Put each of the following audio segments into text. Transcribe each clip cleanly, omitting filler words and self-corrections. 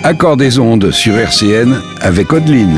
Accord des ondes sur RCN avec Audeline.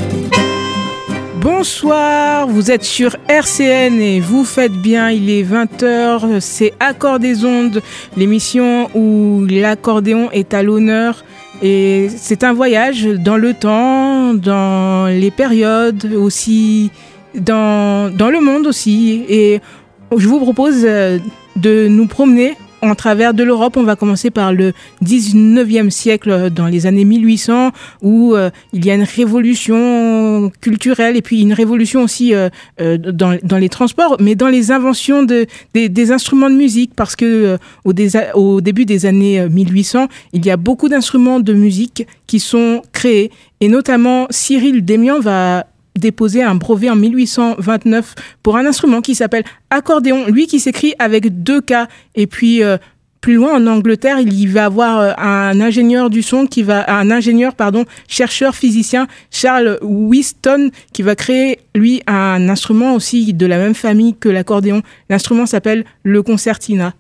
Bonsoir, vous êtes sur RCN et vous faites bien, il est 20h, c'est Accord des ondes, l'émission où l'accordéon est à l'honneur. Et c'est un voyage dans le temps, dans les périodes aussi, dans le monde aussi. Et je vous propose de nous promener en travers de l'Europe. On va commencer par le 19e siècle, dans les années 1800, où il y a une révolution culturelle et puis une révolution aussi dans les transports, mais dans les inventions des instruments de musique, parce que au début des années 1800, il y a beaucoup d'instruments de musique qui sont créés, et notamment Cyril Démian va déposé un brevet en 1829 pour un instrument qui s'appelle accordéon, lui qui s'écrit avec 2 K. Et puis plus loin en Angleterre, il y va avoir un ingénieur du son chercheur physicien, Charles Whiston, qui va créer lui un instrument aussi de la même famille que l'accordéon. L'instrument s'appelle le concertina.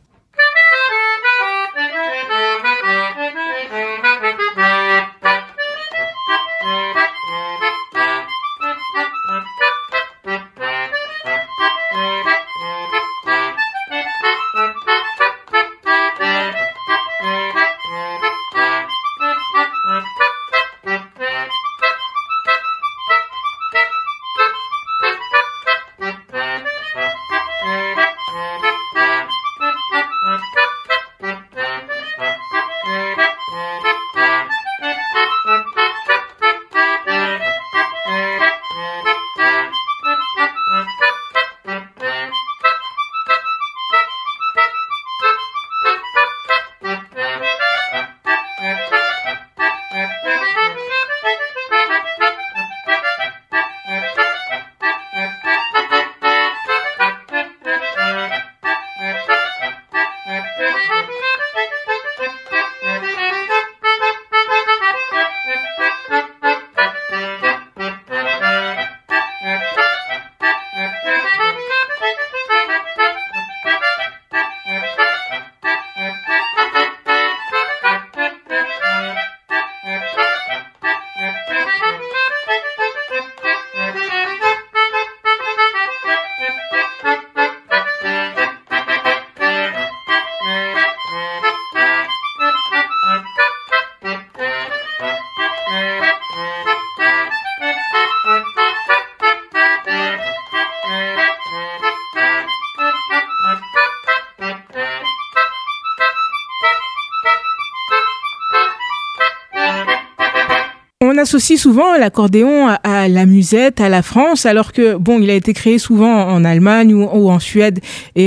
On associe souvent l'accordéon à la musette, à la France, alors que il a été créé souvent en Allemagne ou en Suède. Et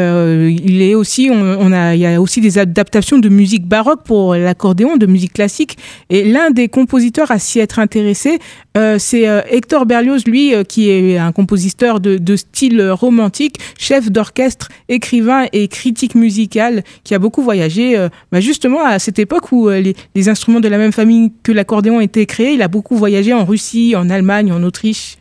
il est aussi, il y a aussi des adaptations de musique baroque pour l'accordéon, de musique classique. Et l'un des compositeurs à s'y être intéressé, c'est Hector Berlioz, lui, qui est un compositeur de style romantique, chef d'orchestre, écrivain et critique musical, qui a beaucoup voyagé, justement à cette époque où les instruments de la même famille que l'accordéon étaient créés. Il a beaucoup voyagé en Russie, en Allemagne, en Autriche.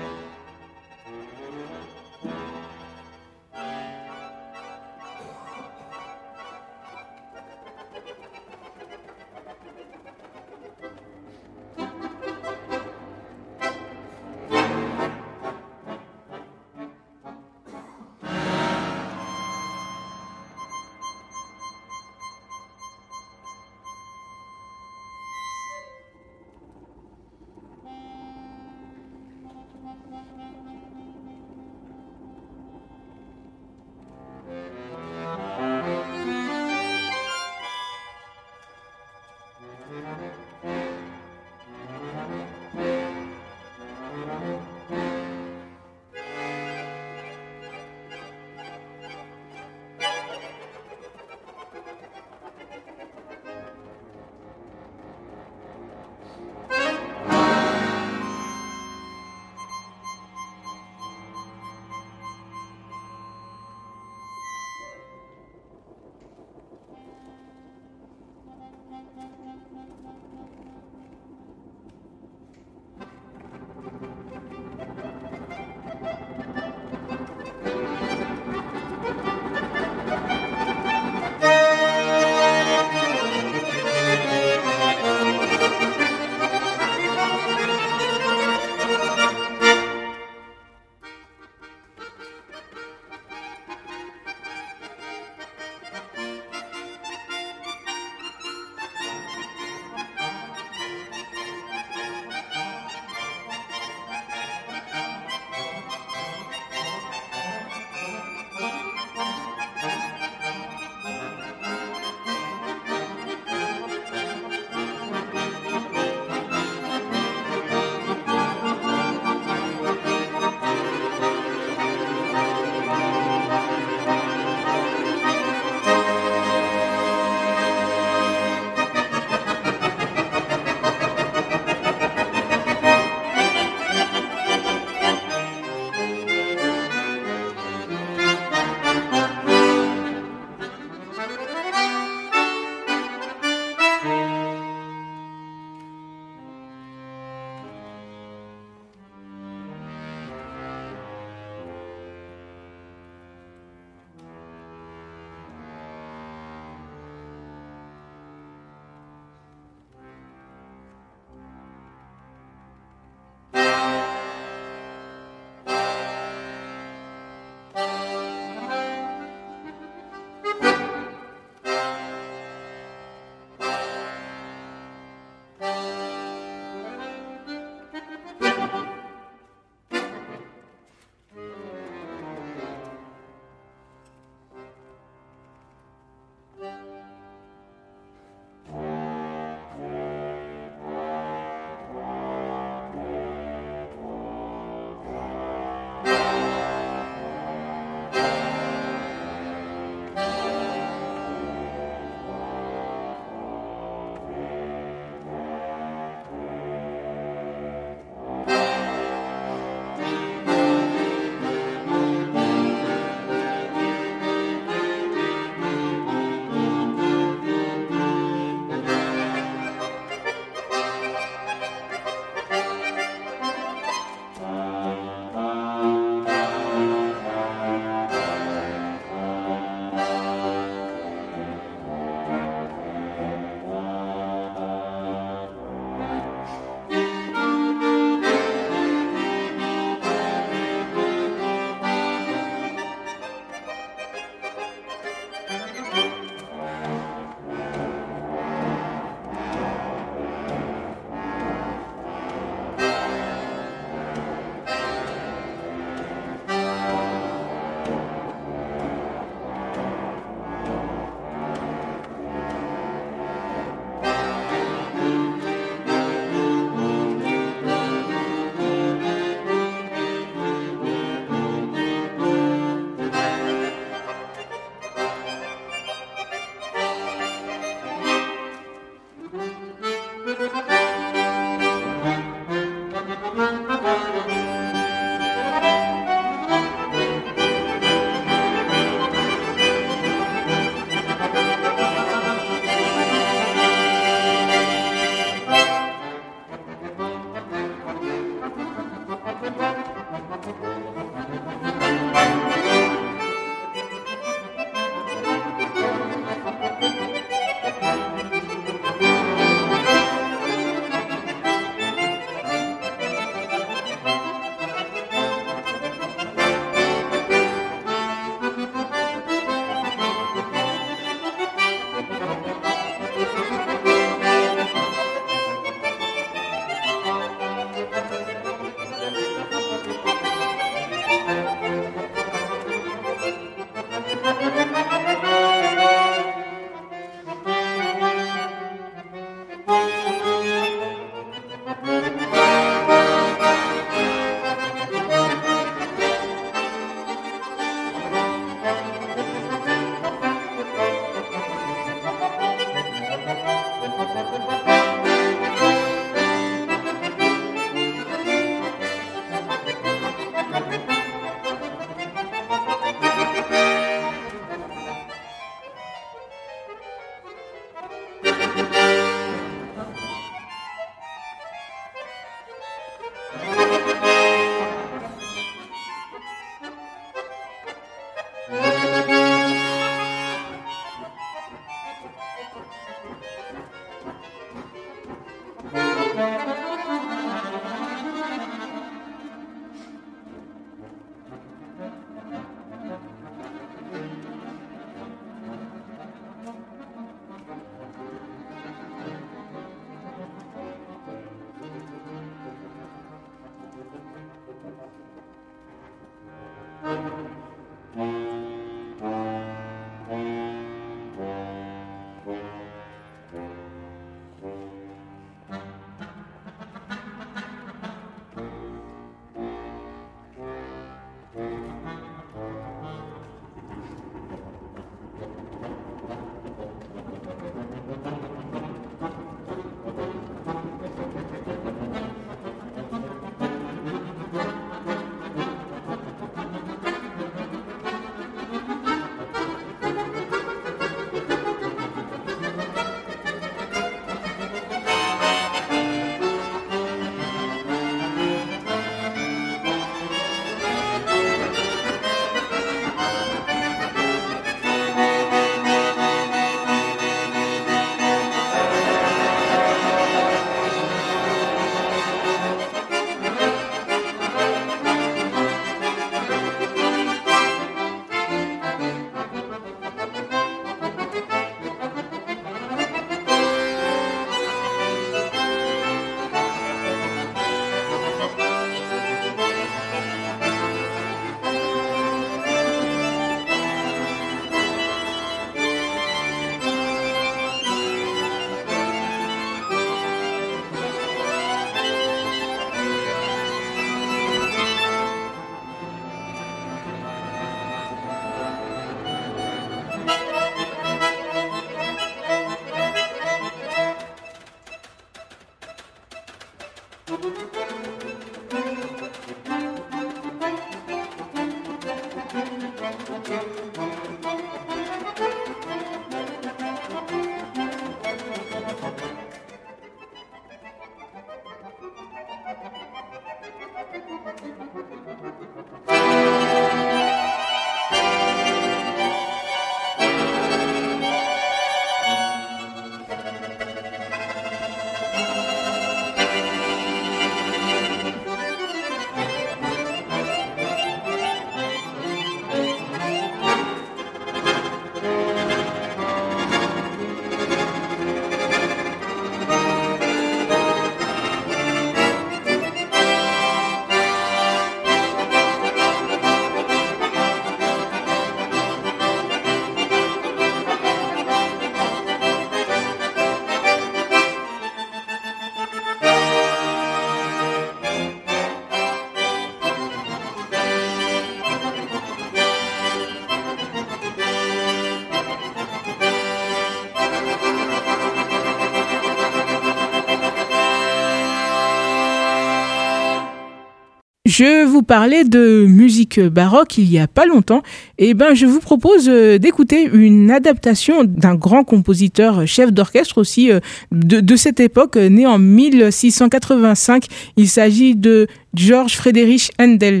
Je vous parlais de musique baroque il y a pas longtemps. Et ben, je vous propose d'écouter une adaptation d'un grand compositeur, chef d'orchestre aussi de cette époque, né en 1685. Il s'agit de Georg Friedrich Händel.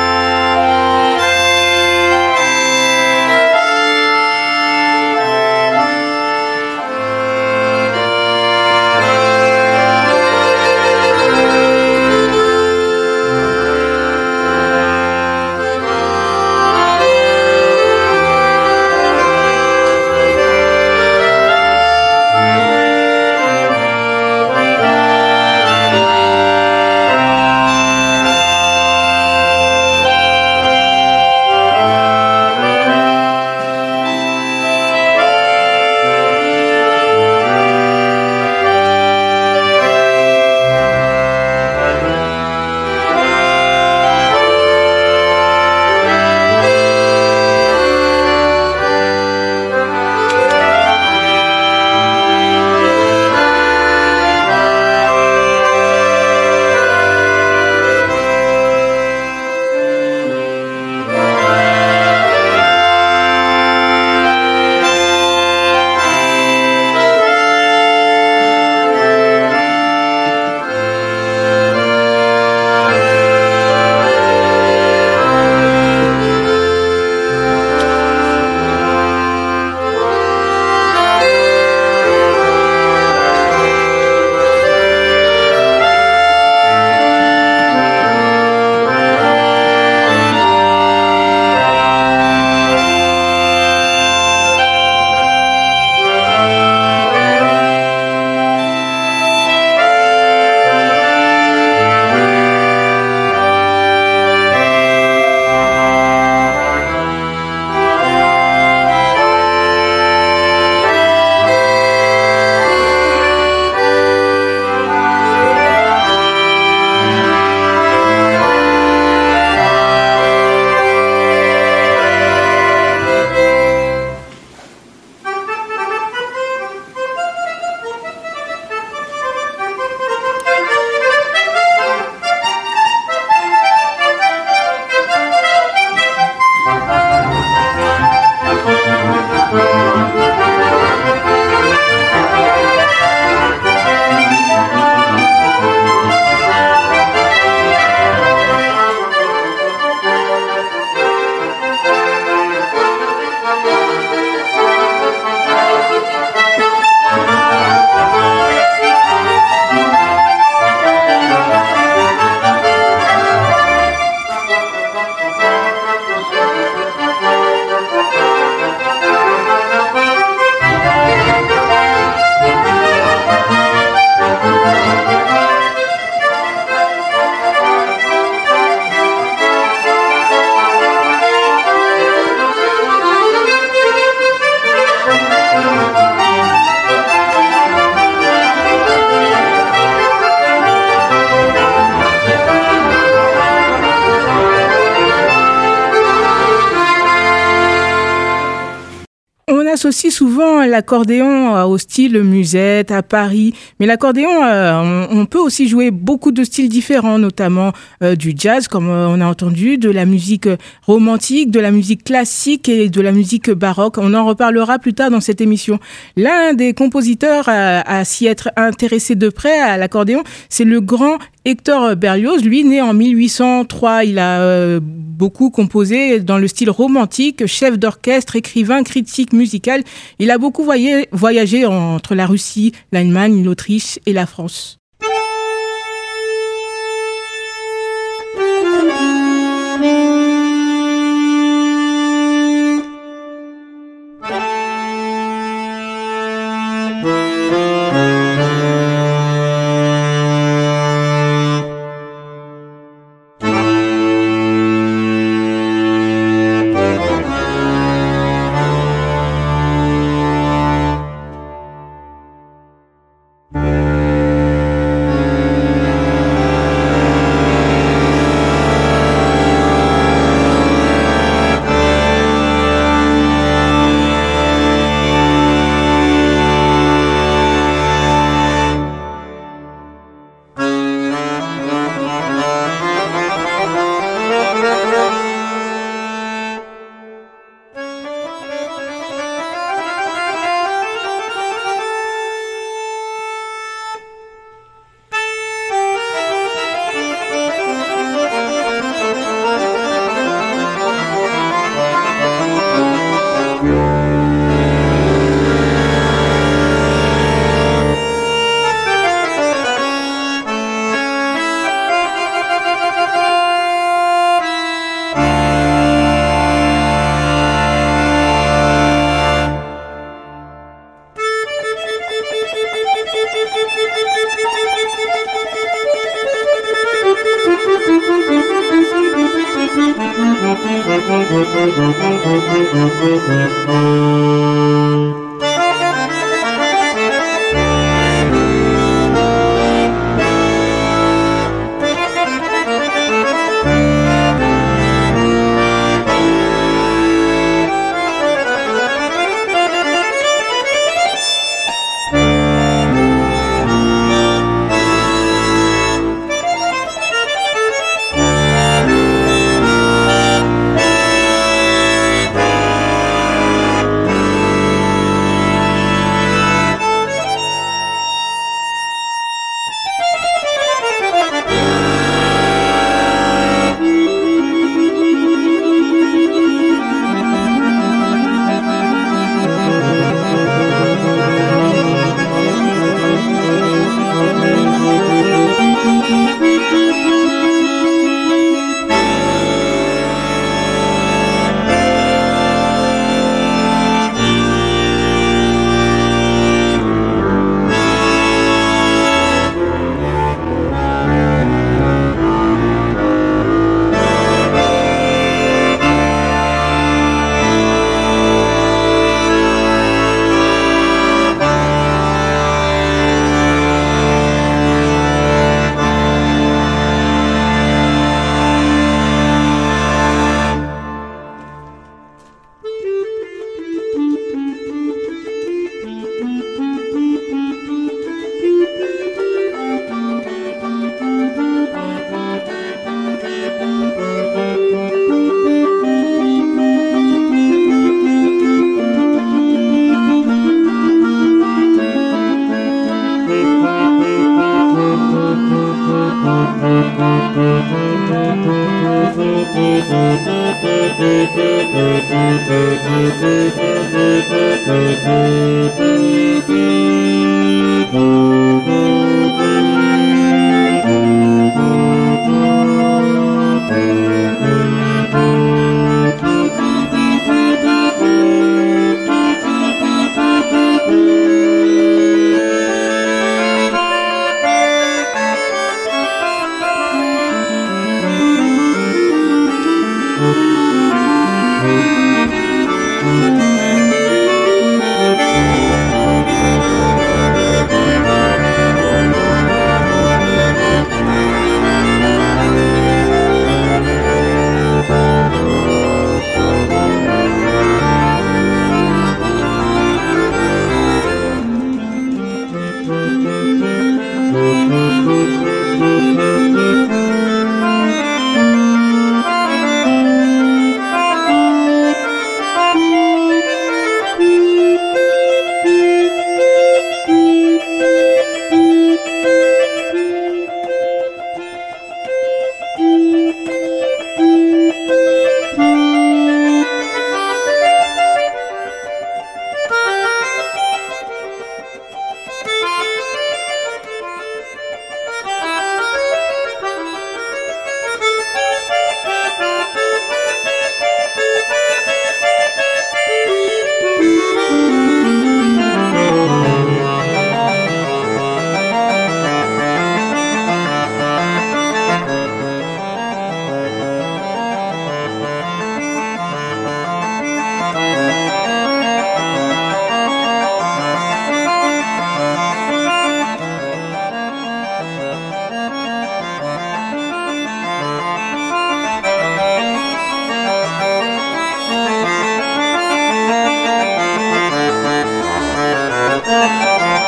associe souvent l'accordéon au style musette, à Paris. Mais l'accordéon, on peut aussi jouer beaucoup de styles différents, notamment du jazz, comme on a entendu, de la musique romantique, de la musique classique et de la musique baroque. On en reparlera plus tard dans cette émission. L'un des compositeurs à s'y être intéressé de près à l'accordéon, c'est le grand Hector Berlioz. Lui, né en 1803, il a beaucoup composé dans le style romantique, chef d'orchestre, écrivain, critique musical. Il a beaucoup voyagé entre la Russie, l'Allemagne, l'Autriche et la France.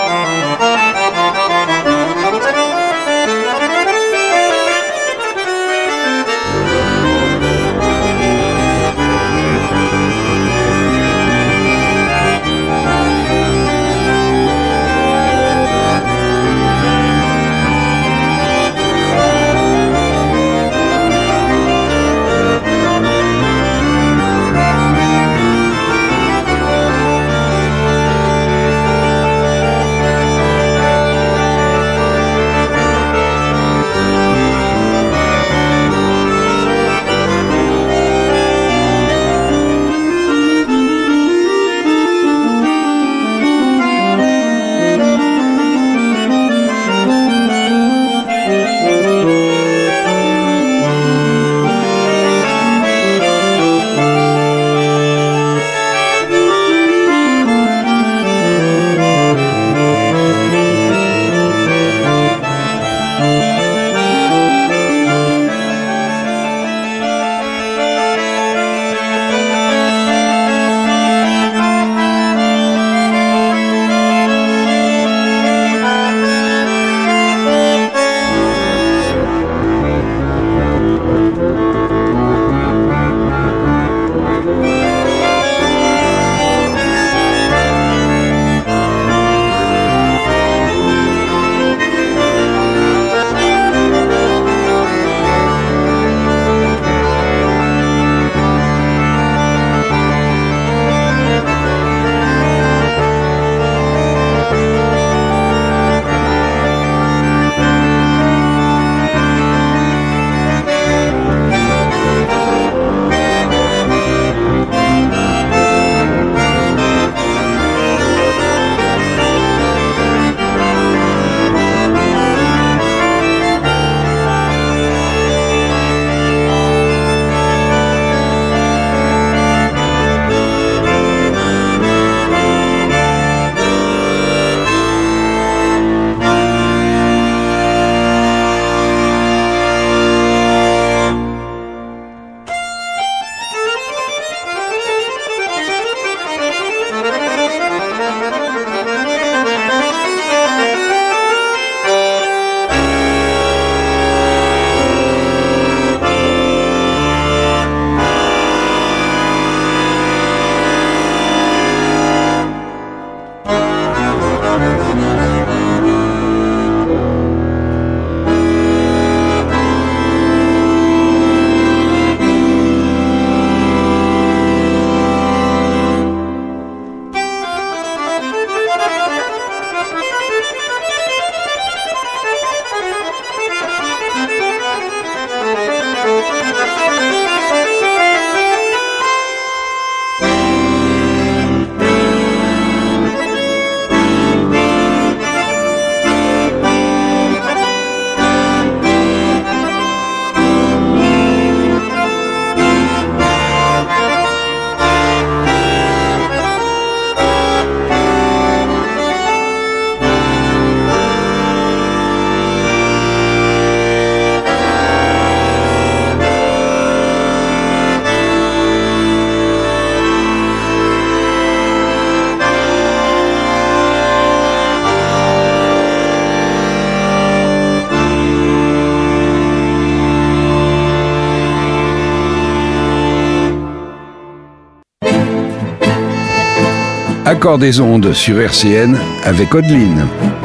Accord des ondes sur RCN avec Audeline.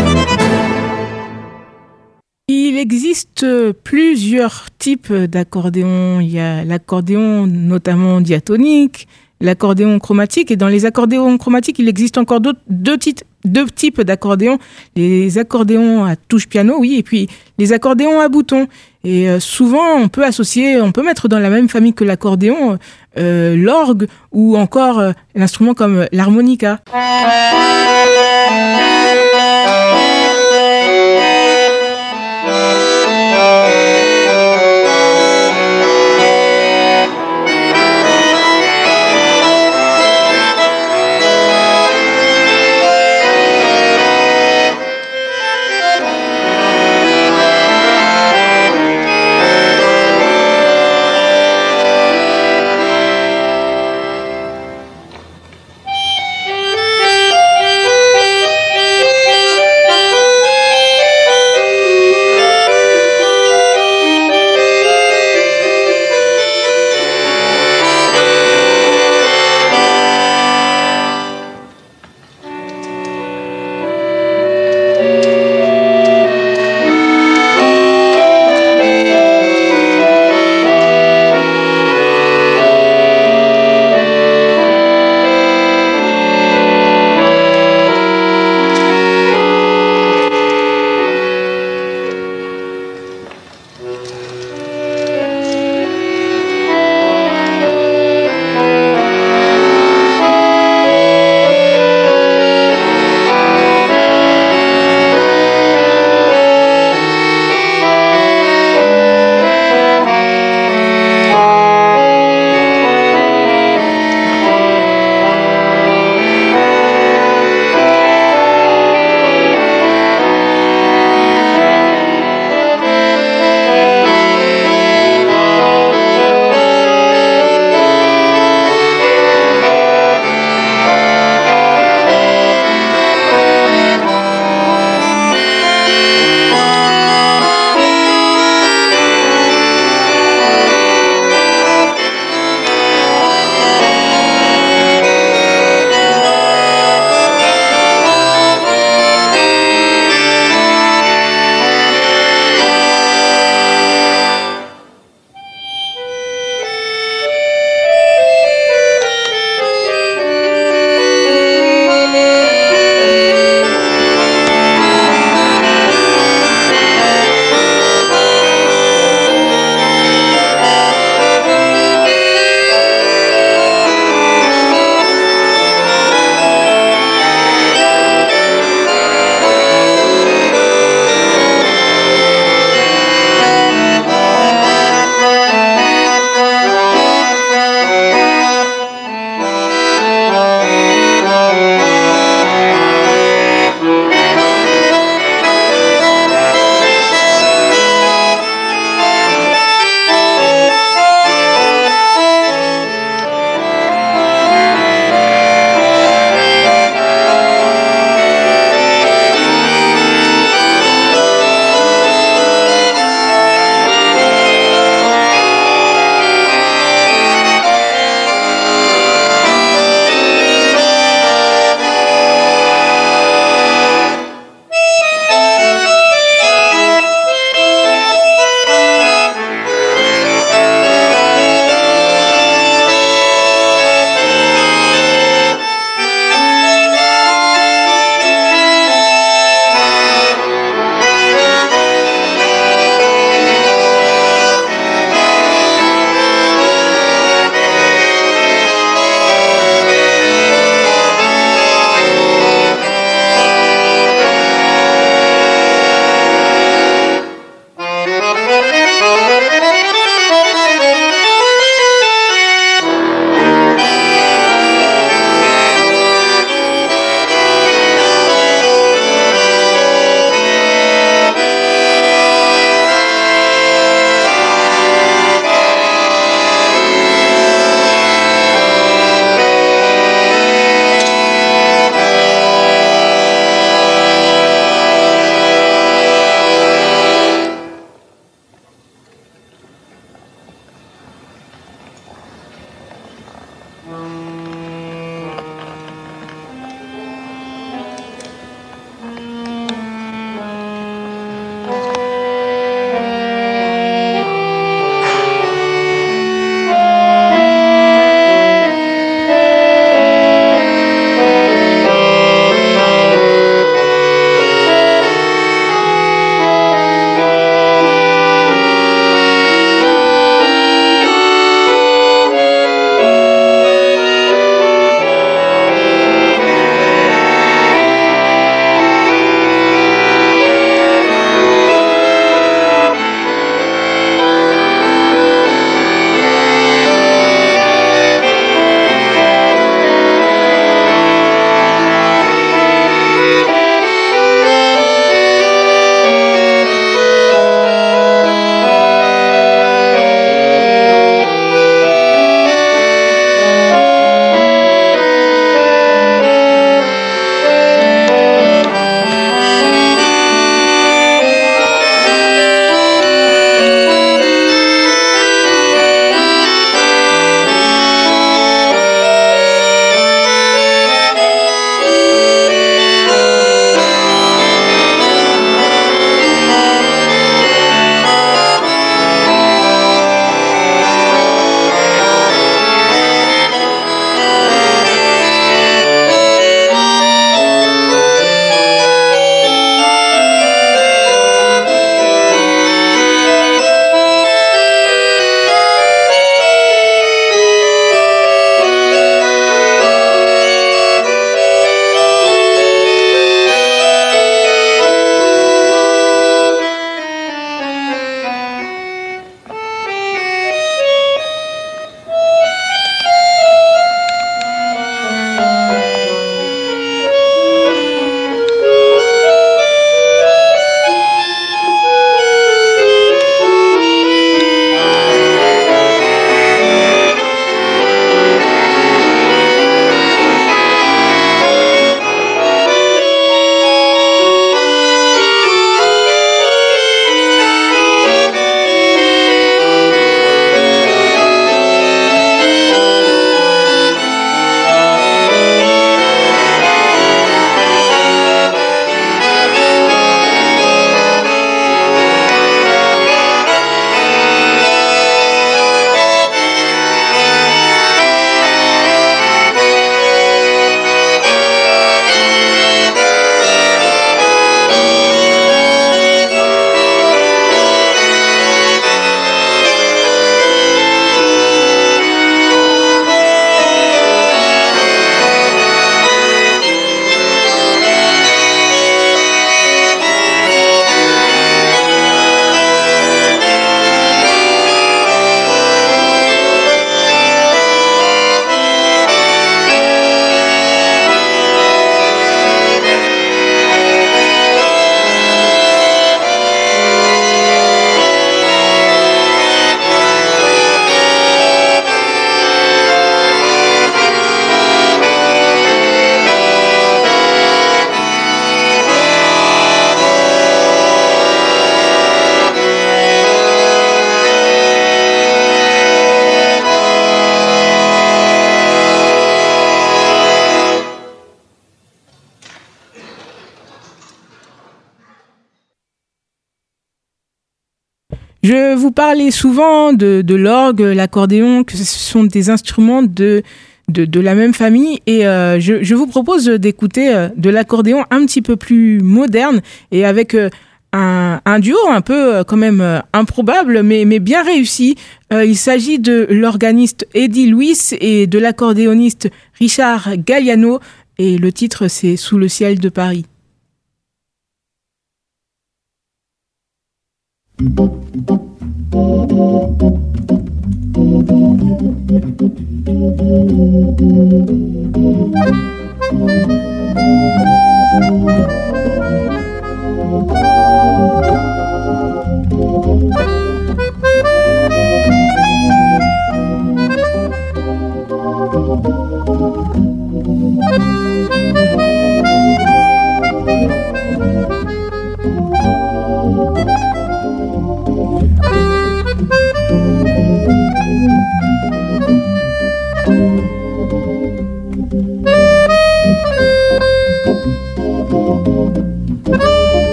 Il existe plusieurs types d'accordéon. Il y a l'accordéon notamment diatonique, l'accordéon chromatique. Et dans les accordéons chromatiques, il existe encore deux types d'accordéons. Les accordéons à touche piano, oui, et puis les accordéons à boutons. Et souvent, on peut mettre dans la même famille que l'accordéon l'orgue ou encore l'instrument comme l'harmonica. Je vous parlais souvent de l'orgue, l'accordéon, que ce sont des instruments de la même famille et je vous propose d'écouter de l'accordéon un petit peu plus moderne et avec un duo un peu quand même improbable mais bien réussi. Il s'agit de l'organiste Eddie Lewis et de l'accordéoniste Richard Galliano et le titre c'est Sous le ciel de Paris.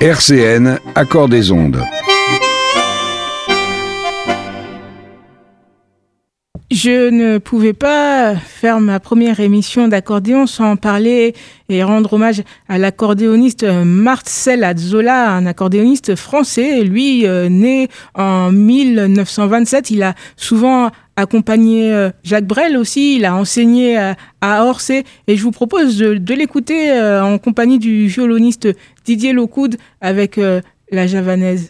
RCN, Accord des ondes. Je ne pouvais pas faire ma première émission d'accordéon sans parler et rendre hommage à l'accordéoniste Marcel Azzola, un accordéoniste français. Lui, né en 1927, il a souvent accompagné Jacques Brel aussi, il a enseigné à Orsay. Et je vous propose de l'écouter en compagnie du violoniste Didier Locoud avec la javanaise.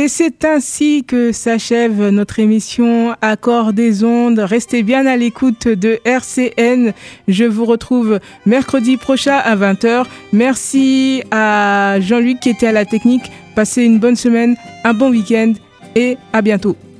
Et c'est ainsi que s'achève notre émission Accords des ondes. Restez bien à l'écoute de RCN. Je vous retrouve mercredi prochain à 20h. Merci à Jean-Luc qui était à la technique. Passez une bonne semaine, un bon week-end et à bientôt.